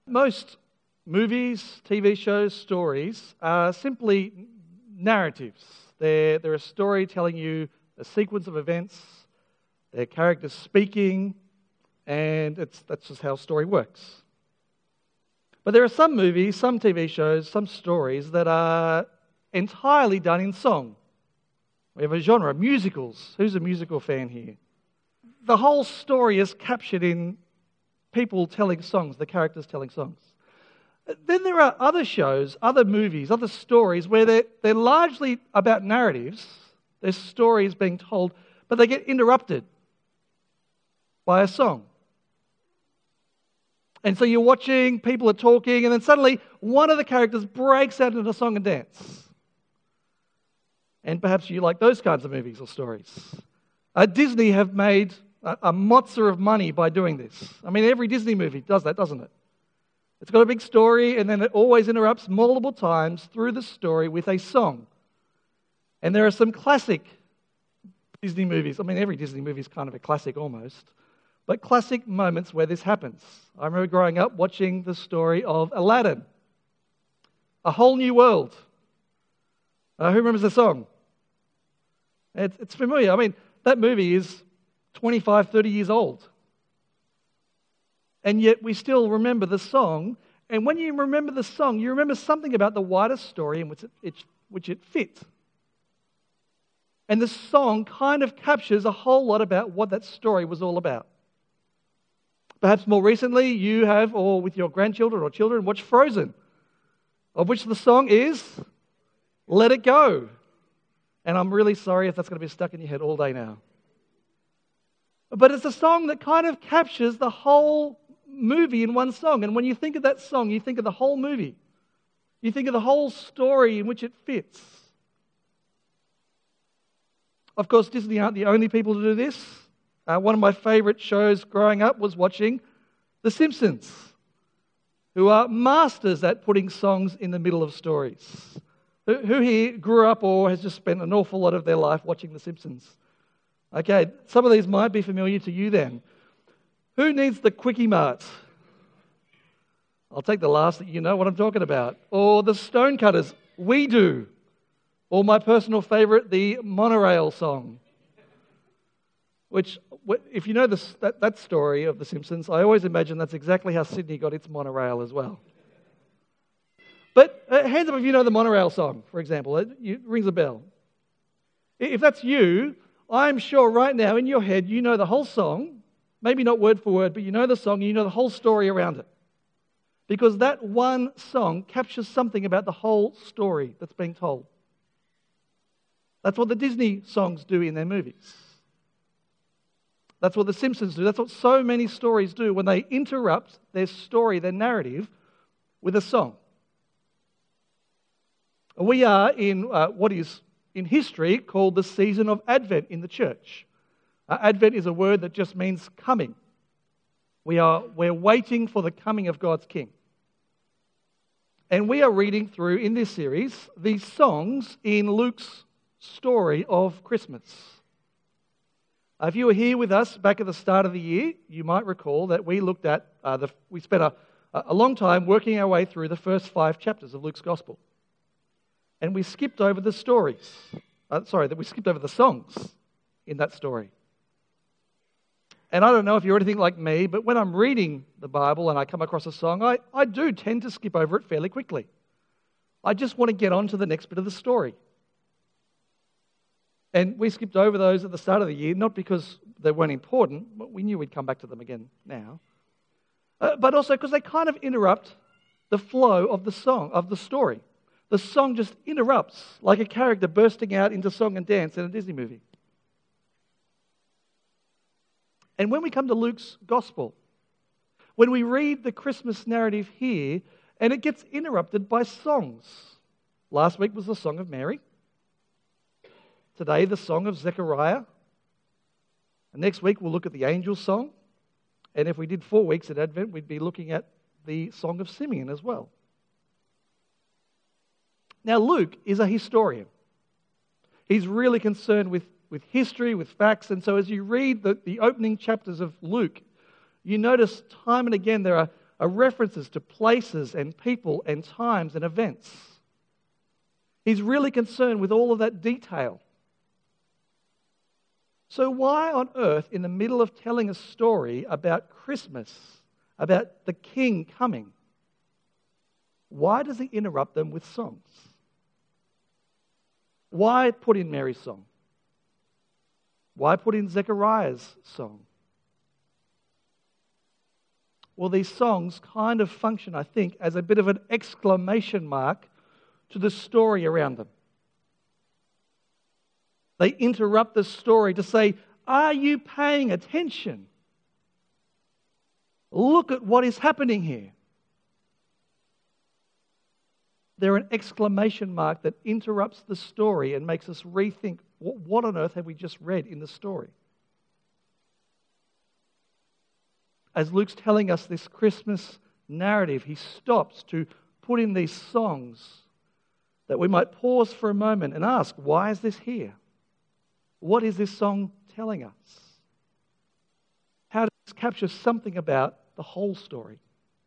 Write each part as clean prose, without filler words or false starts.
Most movies, TV shows, stories are simply narratives. They're a story telling you a sequence of events, their characters speaking, and that's just how a story works. But there are some movies, some TV shows, some stories that are entirely done in song. We have a genre, musicals. Who's a musical fan here? The whole story is captured in people telling songs, the characters telling songs. Then there are other shows, other movies, other stories where they're largely about narratives. There's stories being told, but they get interrupted by a song. And so you're watching, people are talking, and then suddenly one of the characters breaks out into song and dance. And perhaps you like those kinds of movies or stories. Disney have made a mozza of money by doing this. I mean, every Disney movie does that, doesn't it? It's got a big story, and then it always interrupts multiple times through the story with a song. And there are some classic Disney movies. I mean, every Disney movie is kind of a classic almost. But classic moments where this happens. I remember growing up watching the story of Aladdin. A Whole New World. Who remembers the song? It's familiar. I mean, that movie is 25, 30 years old. And yet we still remember the song. And when you remember the song, you remember something about the wider story in which it fit. And the song kind of captures a whole lot about what that story was all about. Perhaps more recently, you have, or with your grandchildren or children, watched Frozen, of which the song is Let It Go. And I'm really sorry if that's going to be stuck in your head all day now. But it's a song that kind of captures the whole movie in one song. And when you think of that song, you think of the whole movie. You think of the whole story in which it fits. Of course, Disney aren't the only people to do this. One of my favorite shows growing up was watching The Simpsons, who are masters at putting songs in the middle of stories. Who here grew up or has just spent an awful lot of their life watching The Simpsons? Okay, some of these might be familiar to you then. Who needs the Quickie Mart? I'll take the last that you know what I'm talking about. Or the Stonecutters, We Do. Or my personal favourite, the Monorail song. Which, if you know that story of The Simpsons, I always imagine that's exactly how Sydney got its monorail as well. But hands up if you know the Monorail song, for example. It rings a bell. If that's you, I'm sure right now in your head you know the whole song, maybe not word for word, but you know the song and you know the whole story around it. Because that one song captures something about the whole story that's being told. That's what the Disney songs do in their movies. That's what The Simpsons do. That's what so many stories do when they interrupt their story, their narrative, with a song. We are in what is in history called the season of Advent in the church. Advent is a word that just means coming. We're waiting for the coming of God's King. And we are reading through, in this series, these songs in Luke's story of Christmas. If you were here with us back at the start of the year, you might recall that we looked at, we spent a long time working our way through the first 5 chapters of Luke's Gospel. And we skipped over the stories. We skipped over the songs in that story. And I don't know if you're anything like me, but when I'm reading the Bible and I come across a song, I do tend to skip over it fairly quickly. I just want to get on to the next bit of the story. And we skipped over those at the start of the year, not because they weren't important, but we knew we'd come back to them again now. But also because they kind of interrupt the flow of the song, of the story. The song just interrupts, like a character bursting out into song and dance in a Disney movie. And when we come to Luke's Gospel, when we read the Christmas narrative here, and it gets interrupted by songs. Last week was the Song of Mary. Today, the Song of Zechariah. And next week, we'll look at the angel song. And if we did 4 weeks at Advent, we'd be looking at the Song of Simeon as well. Now, Luke is a historian. He's really concerned with history, with facts. And so as you read the opening chapters of Luke, you notice time and again there are references to places and people and times and events. He's really concerned with all of that detail. So why on earth, in the middle of telling a story about Christmas, about the King coming, why does he interrupt them with songs? Why put in Mary's song? Why put in Zechariah's song? Well, these songs kind of function, I think, as a bit of an exclamation mark to the story around them. They interrupt the story to say, are you paying attention? Look at what is happening here. They're an exclamation mark that interrupts the story and makes us rethink, what on earth have we just read in the story? As Luke's telling us this Christmas narrative, he stops to put in these songs that we might pause for a moment and ask, why is this here? What is this song telling us? How does this capture something about the whole story?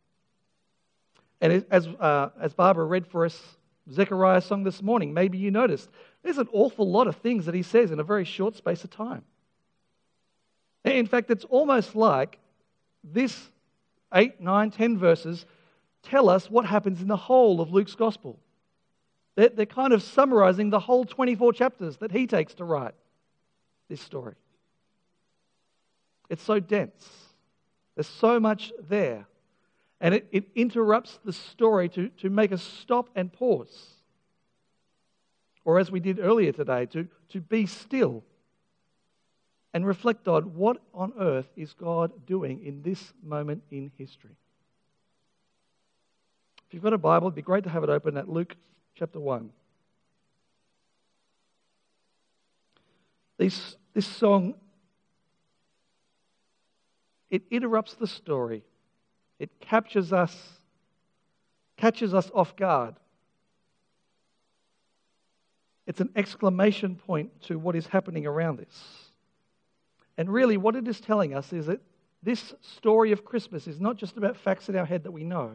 And as Barbara read for us Zechariah's song this morning, maybe you noticed there's an awful lot of things that he says in a very short space of time. In fact, it's almost like this 8, 9, 10 verses tell us what happens in the whole of Luke's gospel. They're kind of summarizing the whole 24 chapters that he takes to write this story. It's so dense. There's so much there. And it interrupts the story to make us stop and pause. Or as we did earlier today, to be still and reflect on what on earth is God doing in this moment in history. If you've got a Bible, it'd be great to have it open at Luke chapter 1. This song, it interrupts the story. It catches us off guard. It's an exclamation point to what is happening around us. And really what it is telling us is that this story of Christmas is not just about facts in our head that we know.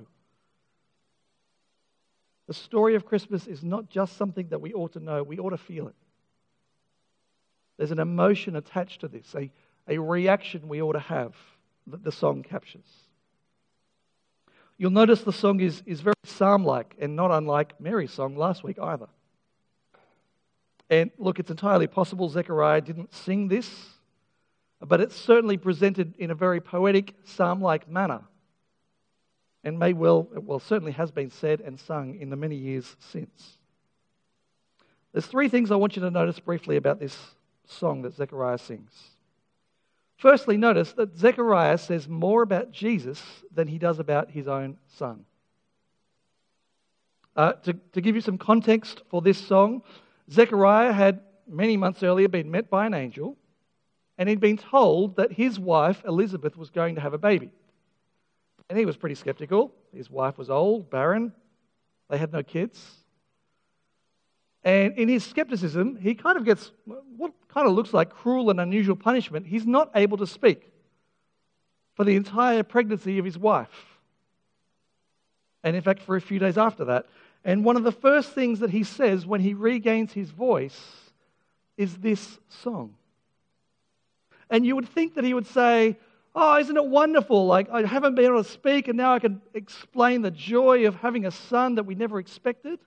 The story of Christmas is not just something that we ought to know, we ought to feel it. There's an emotion attached to this, a reaction we ought to have that the song captures. You'll notice the song is very psalm-like and not unlike Mary's song last week either. And look, it's entirely possible Zechariah didn't sing this, but it's certainly presented in a very poetic, psalm-like manner. And certainly has been said and sung in the many years since. There's 3 things I want you to notice briefly about this song that Zechariah sings. Firstly, notice that Zechariah says more about Jesus than he does about his own son. To give you some context for this song, Zechariah had many months earlier been met by an angel, and he'd been told that his wife Elizabeth was going to have a baby. And he was pretty skeptical. His wife was old, barren. They had no kids. And in his skepticism, he kind of gets what kind of looks like cruel and unusual punishment. He's not able to speak for the entire pregnancy of his wife. And in fact, for a few days after that. And one of the first things that he says when he regains his voice is this song. And you would think that he would say, oh, isn't it wonderful? Like, I haven't been able to speak and now I can explain the joy of having a son that we never expected.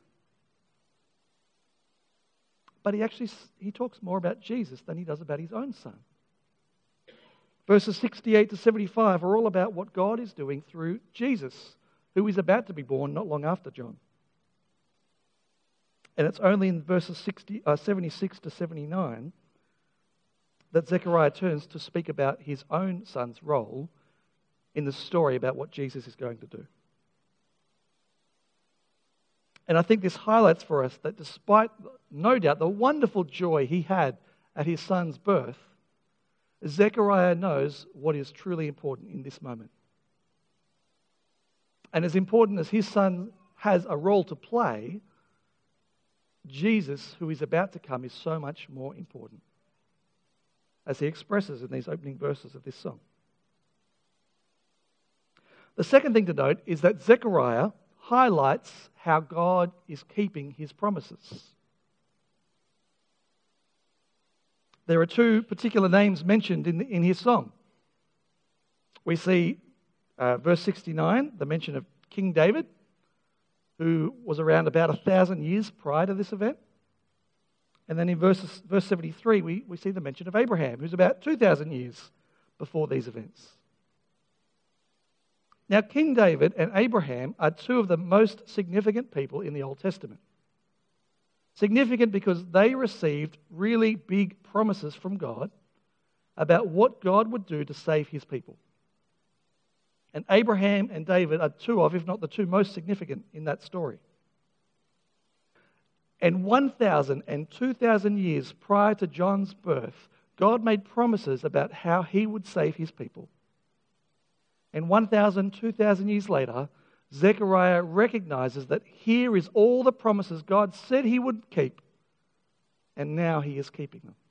But he talks more about Jesus than he does about his own son. Verses 68 to 75 are all about what God is doing through Jesus, who is about to be born not long after John. And it's only in verses 76 to 79 that Zechariah turns to speak about his own son's role in the story about what Jesus is going to do. And I think this highlights for us that despite, no doubt, the wonderful joy he had at his son's birth, Zechariah knows what is truly important in this moment. And as important as his son has a role to play, Jesus, who is about to come, is so much more important, as he expresses in these opening verses of this song. The second thing to note is that Zechariah highlights how God is keeping his promises. There are two particular names mentioned in his song. We see verse 69, the mention of King David, who was around about 1,000 years prior to this event. And then in verse 73, we see the mention of Abraham, who's about 2,000 years before these events. Now, King David and Abraham are two of the most significant people in the Old Testament. Significant because they received really big promises from God about what God would do to save his people. And Abraham and David are two of, if not the two most significant in that story. And 1,000 and 2,000 years prior to John's birth, God made promises about how he would save his people. And 1,000, 2,000 years later, Zechariah recognizes that here is all the promises God said he would keep, and now he is keeping them.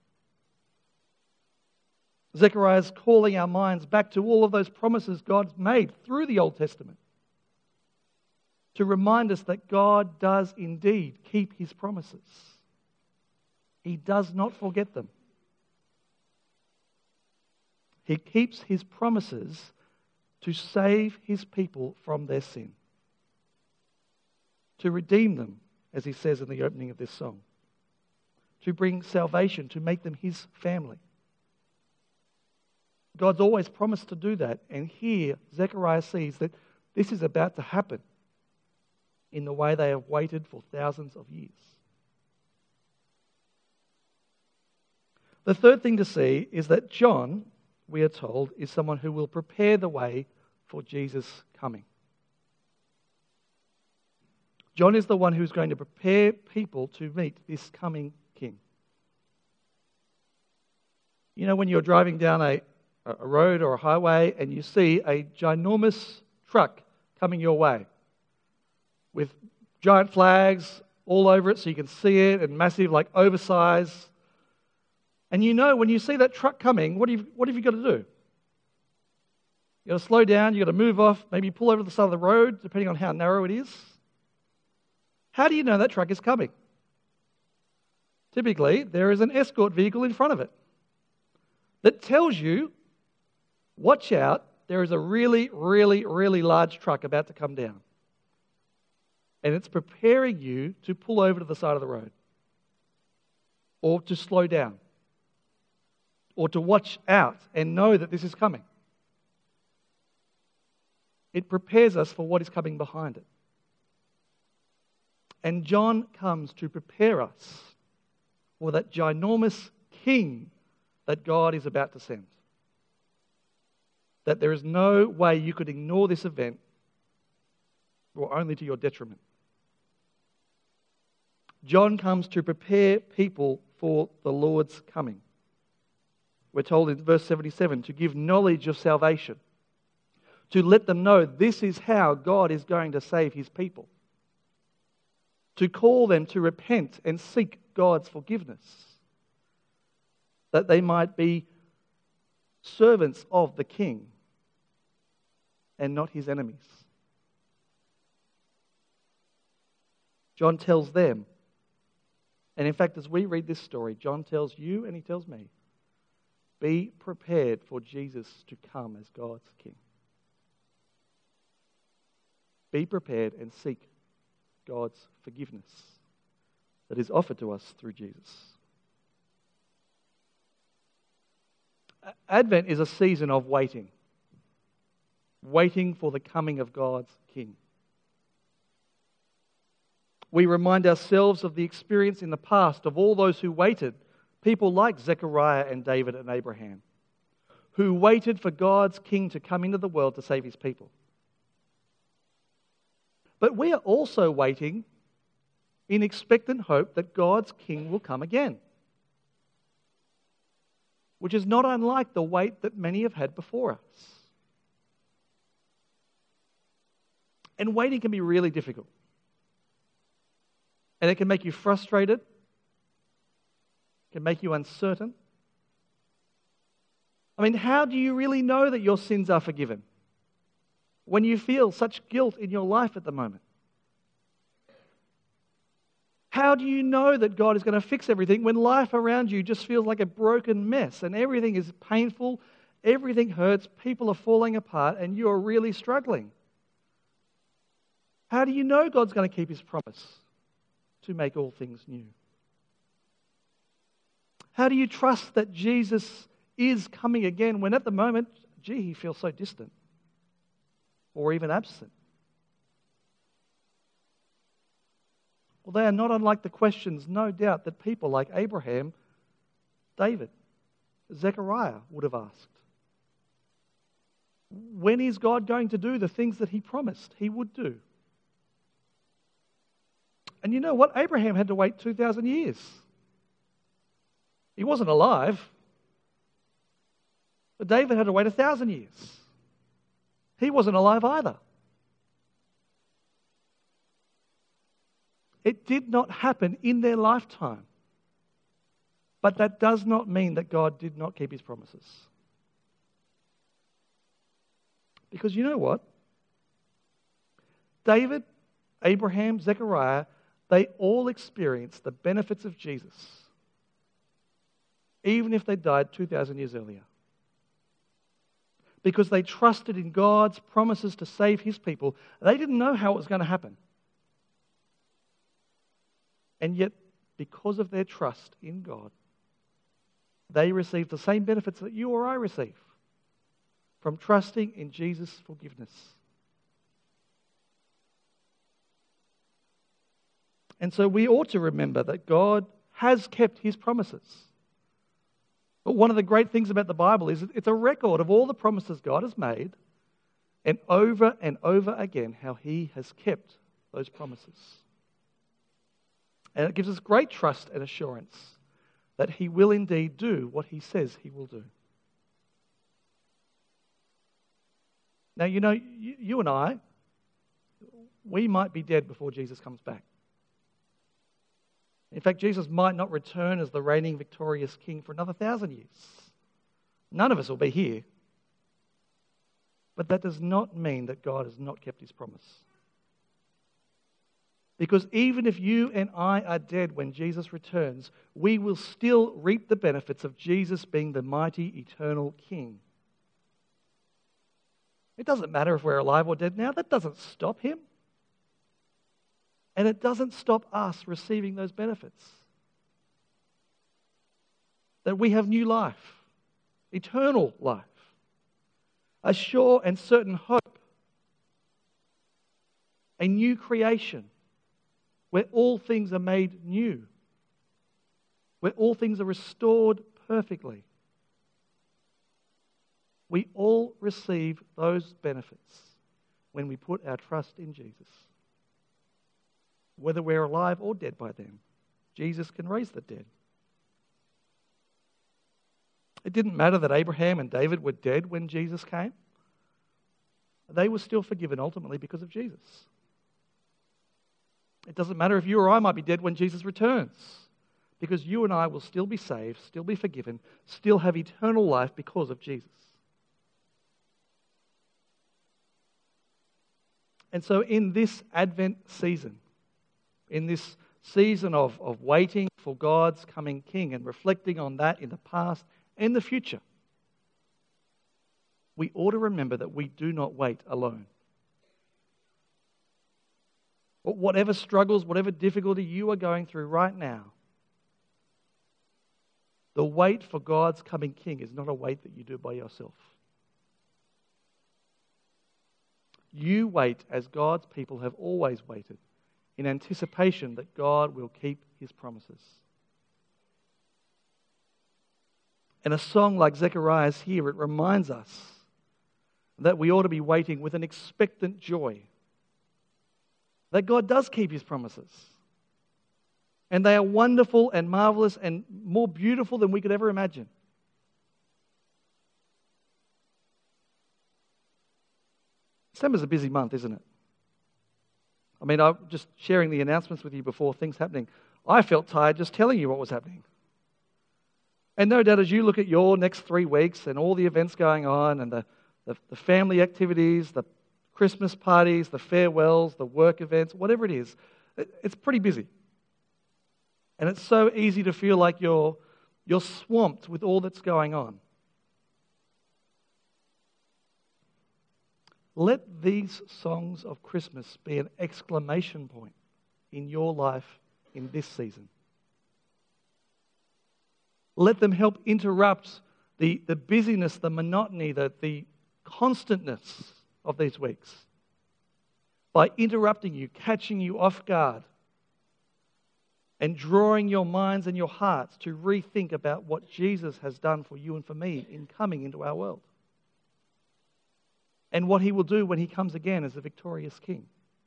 Zechariah is calling our minds back to all of those promises God's made through the Old Testament to remind us that God does indeed keep his promises. He does not forget them. He keeps his promises to save his people from their sin, to redeem them, as he says in the opening of this song, to bring salvation, to make them his family. God's always promised to do that, and here Zechariah sees that this is about to happen in the way they have waited for thousands of years. The third thing to see is that John, we are told, is someone who will prepare the way for Jesus' coming. John is the one who's going to prepare people to meet this coming king. You know, when you're driving down a road or a highway and you see a ginormous truck coming your way with giant flags all over it so you can see it, and massive, like oversized. And you know when you see that truck coming, what have you got to do? You've got to slow down, you've got to move off, maybe pull over to the side of the road, depending on how narrow it is. How do you know that truck is coming? Typically, there is an escort vehicle in front of it that tells you, watch out, there is a really, really, really large truck about to come down. And it's preparing you to pull over to the side of the road, or to slow down, or to watch out and know that this is coming. It prepares us for what is coming behind it. And John comes to prepare us for that ginormous king that God is about to send. That there is no way you could ignore this event, or only to your detriment. John comes to prepare people for the Lord's coming. We're told in verse 77 to give knowledge of salvation, to let them know this is how God is going to save his people, to call them to repent and seek God's forgiveness, that they might be servants of the King and not his enemies. John tells them, and in fact, as we read this story, John tells you and he tells me, be prepared for Jesus to come as God's King. Be prepared and seek God's forgiveness that is offered to us through Jesus. Advent is a season of waiting. Waiting for the coming of God's King. We remind ourselves of the experience in the past of all those who waited, people like Zechariah and David and Abraham, who waited for God's King to come into the world to save his people. But we are also waiting in expectant hope that God's King will come again, which is not unlike the wait that many have had before us. And waiting can be really difficult. And it can make you frustrated. It can make you uncertain. I mean, how do you really know that your sins are forgiven? when you feel such guilt in your life at the moment? How do you know that God is going to fix everything when life around you just feels like a broken mess and everything is painful, everything hurts, people are falling apart, and you're really struggling? How do you know God's going to keep his promise to make all things new? How do you trust that Jesus is coming again when at the moment, he feels so distant or even absent? Well, they are not unlike the questions, no doubt, that people like Abraham, David, Zechariah would have asked. When is God going to do the things that he promised he would do? And you know what? Abraham had to wait 2,000 years. He wasn't alive. But David had to wait 1,000 years. He wasn't alive either. It did not happen in their lifetime. But that does not mean that God did not keep his promises. Because you know what? David, Abraham, Zechariah, they all experienced the benefits of Jesus, even if they died 2,000 years earlier. Because they trusted in God's promises to save his people. They didn't know how it was going to happen. And yet, because of their trust in God, they received the same benefits that you or I receive from trusting in Jesus' forgiveness. And so we ought to remember that God has kept his promises. But one of the great things about the Bible is it's a record of all the promises God has made, and over again how he has kept those promises. And it gives us great trust and assurance that he will indeed do what he says he will do. Now, you know, you and I, we might be dead before Jesus comes back. In fact, Jesus might not return as the reigning victorious king for another 1,000 years. None of us will be here. But that does not mean that God has not kept his promise. Because even if you and I are dead when Jesus returns, we will still reap the benefits of Jesus being the mighty eternal king. It doesn't matter if we're alive or dead now. That doesn't stop him. And it doesn't stop us receiving those benefits. That we have new life, eternal life, a sure and certain hope, a new creation where all things are made new, where all things are restored perfectly. We all receive those benefits when we put our trust in Jesus. Whether we're alive or dead by then, Jesus can raise the dead. It didn't matter that Abraham and David were dead when Jesus came. They were still forgiven ultimately because of Jesus. It doesn't matter if you or I might be dead when Jesus returns, because you and I will still be saved, still be forgiven, still have eternal life because of Jesus. And so in this Advent season, in this season of waiting for God's coming King and reflecting on that in the past and the future, we ought to remember that we do not wait alone. But whatever struggles, whatever difficulty you are going through right now, the wait for God's coming King is not a wait that you do by yourself. You wait as God's people have always waited, in anticipation that God will keep his promises. And a song like Zechariah's here, it reminds us that we ought to be waiting with an expectant joy, that God does keep his promises. And they are wonderful and marvelous and more beautiful than we could ever imagine. December's a busy month, isn't it? I mean, I'm just sharing the announcements with you before things happening. I felt tired just telling you what was happening. And no doubt as you look at your next 3 weeks and all the events going on and the family activities, the Christmas parties, the farewells, the work events, whatever it is, it's pretty busy. And it's so easy to feel like you're swamped with all that's going on. Let these songs of Christmas be an exclamation point in your life in this season. Let them help interrupt the busyness, the monotony, the constantness of these weeks by interrupting you, catching you off guard, and drawing your minds and your hearts to rethink about what Jesus has done for you and for me in coming into our world. And what he will do when he comes again as a victorious king.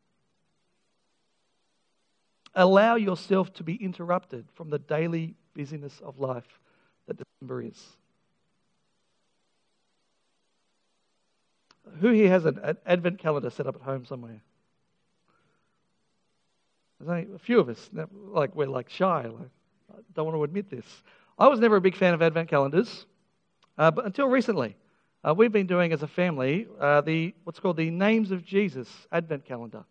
Allow yourself to be interrupted from the daily busyness of life that December is. Who here has an advent calendar set up at home somewhere? There's only a few of us. We're shy. I don't want to admit this. I was never a big fan of advent calendars, but until recently. We've been doing as a family what's called the Names of Jesus Advent Calendar.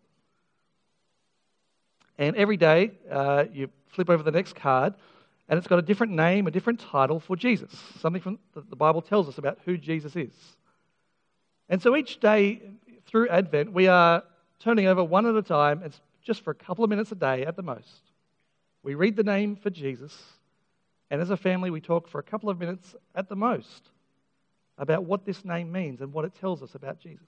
And every day you flip over the next card and it's got a different name, a different title for Jesus. Something from the Bible tells us about who Jesus is. And so each day through Advent we are turning over one at a time. It's just for a couple of minutes a day at the most. We read the name for Jesus, and as a family we talk for a couple of minutes at the most about what this name means and what it tells us about Jesus.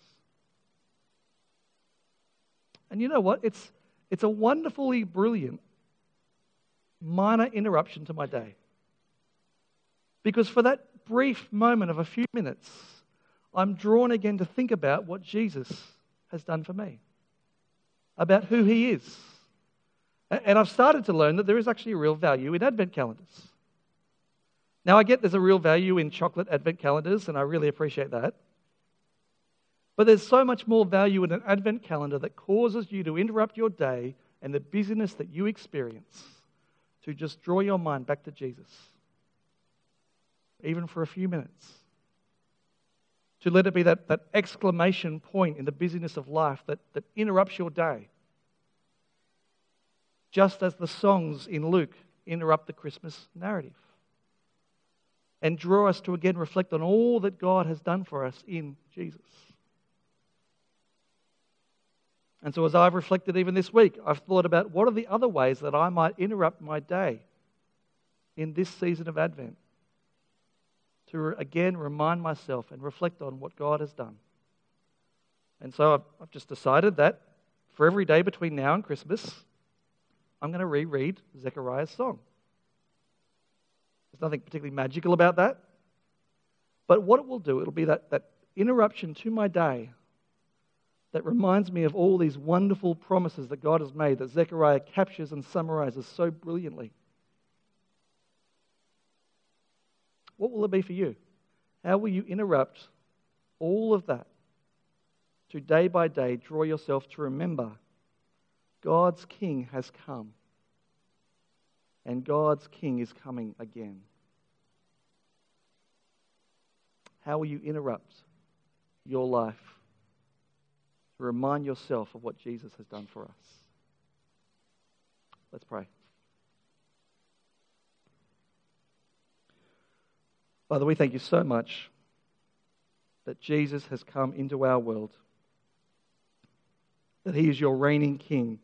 And you know what? It's a wonderfully brilliant minor interruption to my day. Because for that brief moment of a few minutes, I'm drawn again to think about what Jesus has done for me, about who he is. And I've started to learn that there is actually a real value in advent calendars. Now, I get there's a real value in chocolate advent calendars, and I really appreciate that. But there's so much more value in an advent calendar that causes you to interrupt your day and the busyness that you experience to just draw your mind back to Jesus, even for a few minutes. To let it be that exclamation point in the busyness of life that interrupts your day. Just as the songs in Luke interrupt the Christmas narrative. And draw us to again reflect on all that God has done for us in Jesus. And so as I've reflected even this week, I've thought about what are the other ways that I might interrupt my day in this season of Advent. To again remind myself and reflect on what God has done. And so I've just decided that for every day between now and Christmas, I'm going to reread Zechariah's song. There's nothing particularly magical about that. But what it will do, it'll be that interruption to my day that reminds me of all these wonderful promises that God has made, that Zechariah captures and summarizes so brilliantly. What will it be for you? How will you interrupt all of that to day by day draw yourself to remember God's King has come and God's King is coming again? How will you interrupt your life to remind yourself of what Jesus has done for us? Let's pray. Father, we thank you so much that Jesus has come into our world, that he is your reigning King.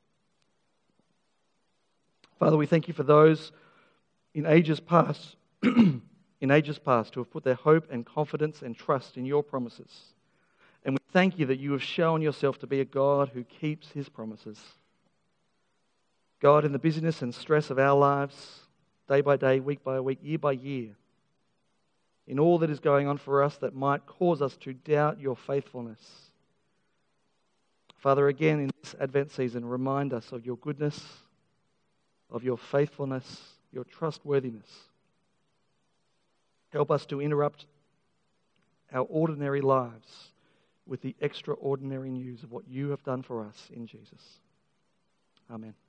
Father, we thank you for those in ages past who have put their hope and confidence and trust in your promises. And we thank you that you have shown yourself to be a God who keeps his promises. God, in the busyness and stress of our lives, day by day, week by week, year by year, in all that is going on for us that might cause us to doubt your faithfulness. Father, again in this Advent season, remind us of your goodness, of your faithfulness, your trustworthiness. Help us to interrupt our ordinary lives with the extraordinary news of what you have done for us in Jesus. Amen.